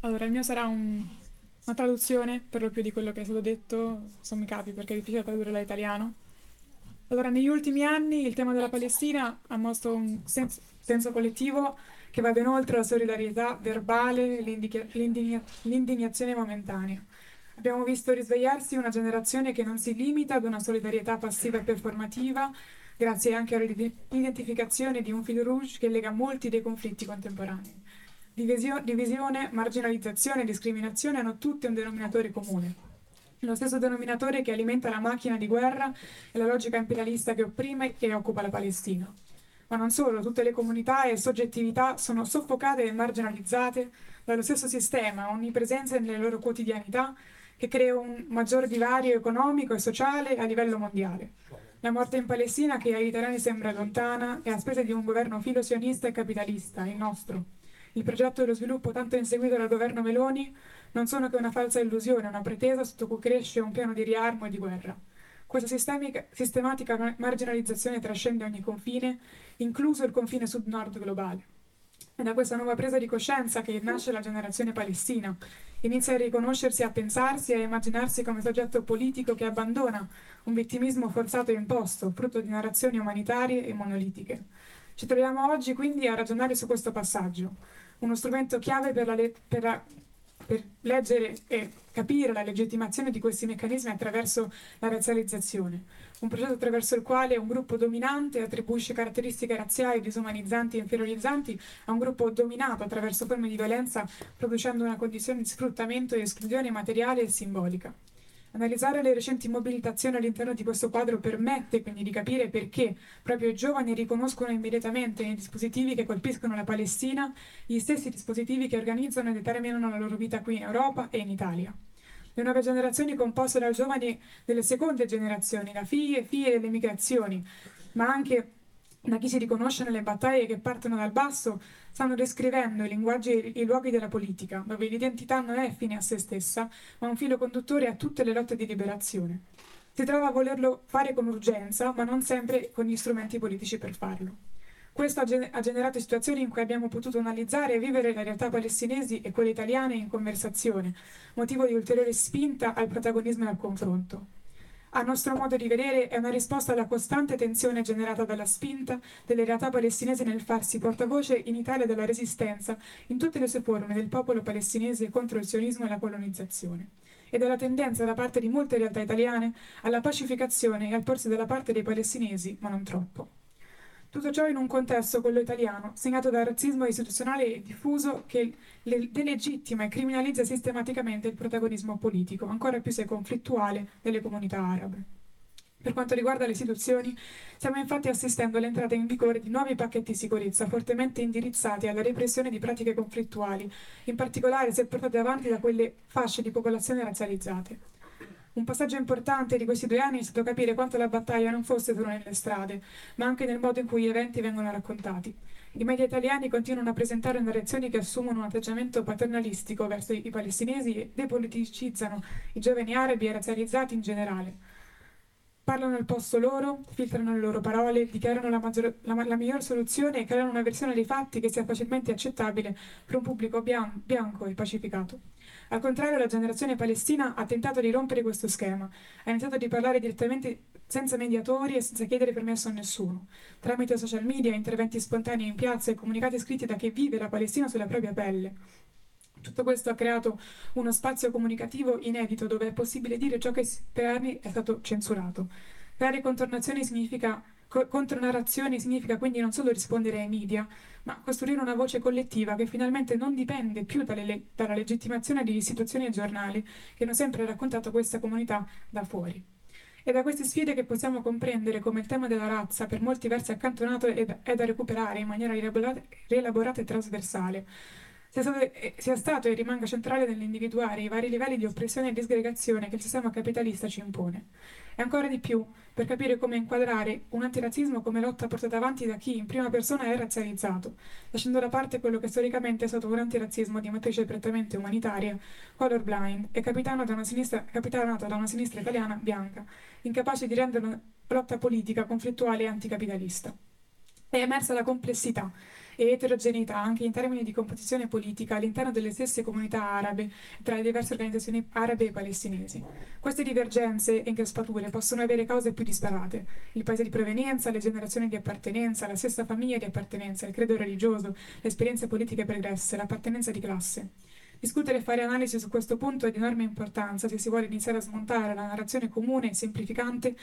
Allora, il mio sarà una traduzione per lo più di quello che è stato detto, sono i capi perché è difficile tradurre dall'italiano. Allora, negli ultimi anni il tema della Palestina ha mosso un senso collettivo che va ben oltre la solidarietà verbale e l'indignazione momentanea. Abbiamo visto risvegliarsi una generazione che non si limita ad una solidarietà passiva e performativa, grazie anche all'identificazione di un fil rouge che lega molti dei conflitti contemporanei. Divisione, marginalizzazione e discriminazione hanno tutti un denominatore comune. Lo stesso denominatore che alimenta la macchina di guerra e la logica imperialista che opprime e occupa la Palestina. Ma non solo, tutte le comunità e soggettività sono soffocate e marginalizzate dallo stesso sistema, onnipresente nelle loro quotidianità, che crea un maggior divario economico e sociale a livello mondiale. La morte in Palestina, che agli italiani sembra lontana, è a spese di un governo filo-sionista e capitalista, il nostro. Il progetto dello sviluppo tanto inseguito dal governo Meloni non sono che una falsa illusione, una pretesa sotto cui cresce un piano di riarmo e di guerra. Questa sistematica marginalizzazione trascende ogni confine, incluso il confine sud-nord globale. È da questa nuova presa di coscienza che nasce la generazione palestina. Inizia a riconoscersi, a pensarsi e a immaginarsi come soggetto politico che abbandona un vittimismo forzato e imposto, frutto di narrazioni umanitarie e monolitiche. Ci troviamo oggi quindi a ragionare su questo passaggio, uno strumento chiave per leggere e capire la legittimazione di questi meccanismi attraverso la razzializzazione, un processo attraverso il quale un gruppo dominante attribuisce caratteristiche razziali disumanizzanti e inferiorizzanti a un gruppo dominato attraverso forme di violenza, producendo una condizione di sfruttamento e esclusione materiale e simbolica. Analizzare le recenti mobilitazioni all'interno di questo quadro permette quindi di capire perché proprio i giovani riconoscono immediatamente nei dispositivi che colpiscono la Palestina gli stessi dispositivi che organizzano e determinano la loro vita qui in Europa e in Italia. Le nuove generazioni composte da giovani delle seconde generazioni, da figli e figlie delle migrazioni, ma anche da chi si riconosce nelle battaglie che partono dal basso, stanno descrivendo i linguaggi e i luoghi della politica, dove l'identità non è fine a se stessa, ma un filo conduttore a tutte le lotte di liberazione. Si trova a volerlo fare con urgenza, ma non sempre con gli strumenti politici per farlo. Questo ha generato situazioni in cui abbiamo potuto analizzare e vivere le realtà palestinesi e quelle italiane in conversazione, motivo di ulteriore spinta al protagonismo e al confronto. A nostro modo di vedere è una risposta alla costante tensione generata dalla spinta delle realtà palestinesi nel farsi portavoce in Italia della resistenza in tutte le sue forme del popolo palestinese contro il sionismo e la colonizzazione e dalla tendenza da parte di molte realtà italiane alla pacificazione e al porsi dalla parte dei palestinesi, ma non troppo. Tutto ciò in un contesto, quello italiano, segnato dal razzismo istituzionale e diffuso che delegittima e criminalizza sistematicamente il protagonismo politico, ancora più se conflittuale, delle comunità arabe. Per quanto riguarda le istituzioni, stiamo infatti assistendo all'entrata in vigore di nuovi pacchetti di sicurezza fortemente indirizzati alla repressione di pratiche conflittuali, in particolare se portate avanti da quelle fasce di popolazione razzializzate. Un passaggio importante di questi 2 anni è stato capire quanto la battaglia non fosse solo nelle strade, ma anche nel modo in cui gli eventi vengono raccontati. I media italiani continuano a presentare narrazioni che assumono un atteggiamento paternalistico verso i palestinesi e depoliticizzano i giovani arabi e razzializzati in generale. Parlano al posto loro, filtrano le loro parole, dichiarano la miglior soluzione e creano una versione dei fatti che sia facilmente accettabile per un pubblico bianco e pacificato. Al contrario, la generazione palestina ha tentato di rompere questo schema, ha iniziato a parlare direttamente senza mediatori e senza chiedere permesso a nessuno, tramite social media, interventi spontanei in piazza e comunicati scritti da chi vive la Palestina sulla propria pelle. Tutto questo ha creato uno spazio comunicativo inedito dove è possibile dire ciò che per anni è stato censurato. Creare contronarrazioni significa quindi non solo rispondere ai media, ma costruire una voce collettiva che finalmente non dipende più dalla legittimazione di istituzioni e giornali che hanno sempre raccontato questa comunità da fuori. È da queste sfide che possiamo comprendere come il tema della razza, per molti versi accantonato, è da recuperare in maniera rielaborata e trasversale, sia stato e rimanga centrale nell'individuare i vari livelli di oppressione e disgregazione che il sistema capitalista ci impone. E ancora di più, per capire come inquadrare un antirazzismo come lotta portata avanti da chi in prima persona è razzializzato, lasciando da parte quello che storicamente è stato un antirazzismo di matrice prettamente umanitaria, colorblind e capitanato da una sinistra italiana bianca, incapace di rendere una lotta politica conflittuale e anticapitalista. È emersa la complessità e eterogeneità anche in termini di composizione politica all'interno delle stesse comunità arabe, tra le diverse organizzazioni arabe e palestinesi. Queste divergenze e increspature possono avere cause più disparate: il paese di provenienza, le generazioni di appartenenza, la stessa famiglia di appartenenza, il credo religioso, le esperienze politiche pregresse, l'appartenenza di classe. Discutere e fare analisi su questo punto è di enorme importanza se si vuole iniziare a smontare la narrazione comune e semplificante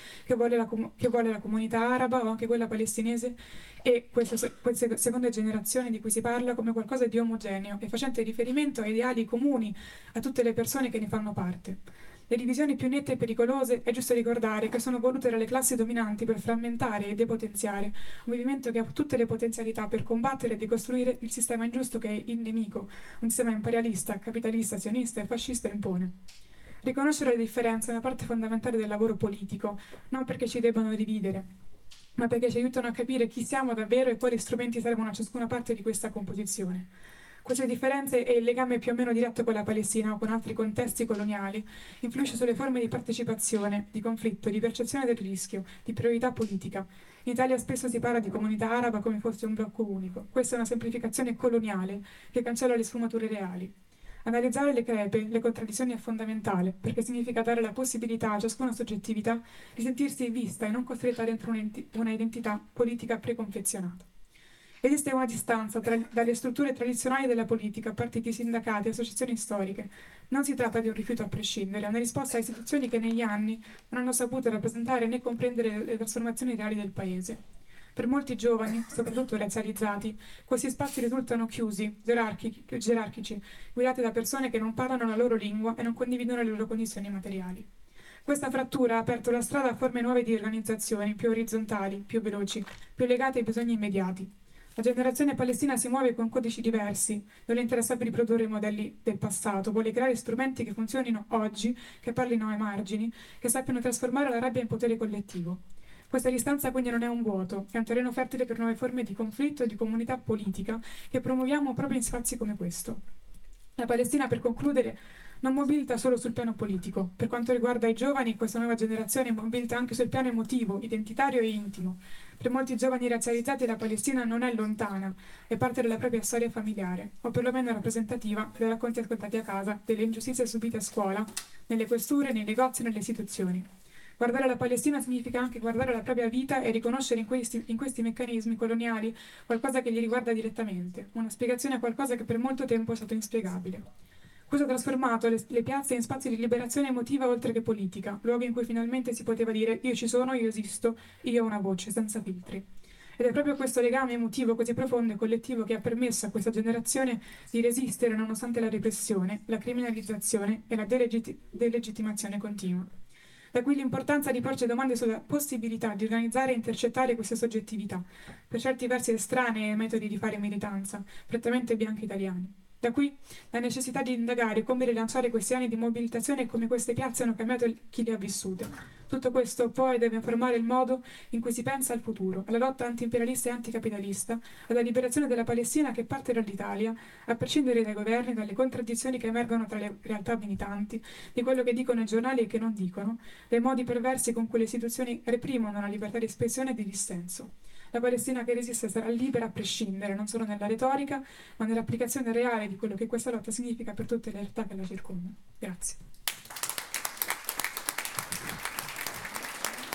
che vuole la comunità araba o anche quella palestinese e queste seconde generazioni di cui si parla come qualcosa di omogeneo e facente riferimento a ideali comuni a tutte le persone che ne fanno parte. Le divisioni più nette e pericolose è giusto ricordare che sono volute dalle classi dominanti per frammentare e depotenziare un movimento che ha tutte le potenzialità per combattere e decostruire il sistema ingiusto che il nemico, un sistema imperialista, capitalista, sionista e fascista impone. Riconoscere le differenze è una parte fondamentale del lavoro politico, non perché ci debbano dividere, ma perché ci aiutano a capire chi siamo davvero e quali strumenti servono a ciascuna parte di questa composizione. Queste differenze e il legame più o meno diretto con la Palestina o con altri contesti coloniali influisce sulle forme di partecipazione, di conflitto, di percezione del rischio, di priorità politica. In Italia spesso si parla di comunità araba come fosse un blocco unico. Questa è una semplificazione coloniale che cancella le sfumature reali. Analizzare le crepe, le contraddizioni è fondamentale, perché significa dare la possibilità a ciascuna soggettività di sentirsi vista e non costretta dentro una identità politica preconfezionata. Esiste una distanza dalle strutture tradizionali della politica, partiti, sindacati, associazioni storiche. Non si tratta di un rifiuto a prescindere, è una risposta a istituzioni che negli anni non hanno saputo rappresentare né comprendere le trasformazioni reali del Paese. Per molti giovani, soprattutto razzializzati, questi spazi risultano chiusi, gerarchici, guidati da persone che non parlano la loro lingua e non condividono le loro condizioni materiali. Questa frattura ha aperto la strada a forme nuove di organizzazioni, più orizzontali, più veloci, più legate ai bisogni immediati. La generazione palestina si muove con codici diversi, non le interessa più riprodurre i modelli del passato, vuole creare strumenti che funzionino oggi, che parlino ai margini, che sappiano trasformare la rabbia in potere collettivo. Questa distanza quindi non è un vuoto, è un terreno fertile per nuove forme di conflitto e di comunità politica che promuoviamo proprio in spazi come questo. La Palestina, per concludere, non mobilita solo sul piano politico. Per quanto riguarda i giovani, questa nuova generazione mobilita anche sul piano emotivo, identitario e intimo. Per molti giovani razzializzati la Palestina non è lontana, è parte della propria storia familiare, o perlomeno rappresentativa dei racconti ascoltati a casa, delle ingiustizie subite a scuola, nelle questure, nei negozi e nelle istituzioni. Guardare la Palestina significa anche guardare la propria vita e riconoscere in questi meccanismi coloniali qualcosa che li riguarda direttamente, una spiegazione a qualcosa che per molto tempo è stato inspiegabile. Questo ha trasformato le piazze in spazi di liberazione emotiva oltre che politica, luoghi in cui finalmente si poteva dire io ci sono, io esisto, io ho una voce, senza filtri. Ed è proprio questo legame emotivo così profondo e collettivo che ha permesso a questa generazione di resistere nonostante la repressione, la criminalizzazione e la delegittimazione continua. Da qui l'importanza di porci domande sulla possibilità di organizzare e intercettare queste soggettività, per certi versi estranee ai metodi di fare militanza, prettamente bianchi italiani. Da qui la necessità di indagare come rilanciare questi anni di mobilitazione e come queste piazze hanno cambiato chi le ha vissute. Tutto questo poi deve informare il modo in cui si pensa al futuro, alla lotta anti-imperialista e anticapitalista, alla liberazione della Palestina che parte dall'Italia, a prescindere dai governi, dalle contraddizioni che emergono tra le realtà militanti, di quello che dicono i giornali e che non dicono, dai modi perversi con cui le istituzioni reprimono la libertà di espressione e di dissenso. La Palestina che resiste sarà libera a prescindere, non solo nella retorica, ma nell'applicazione reale di quello che questa lotta significa per tutte le realtà che la circondano. Grazie.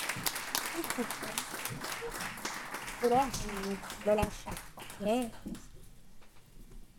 Però lo lascia.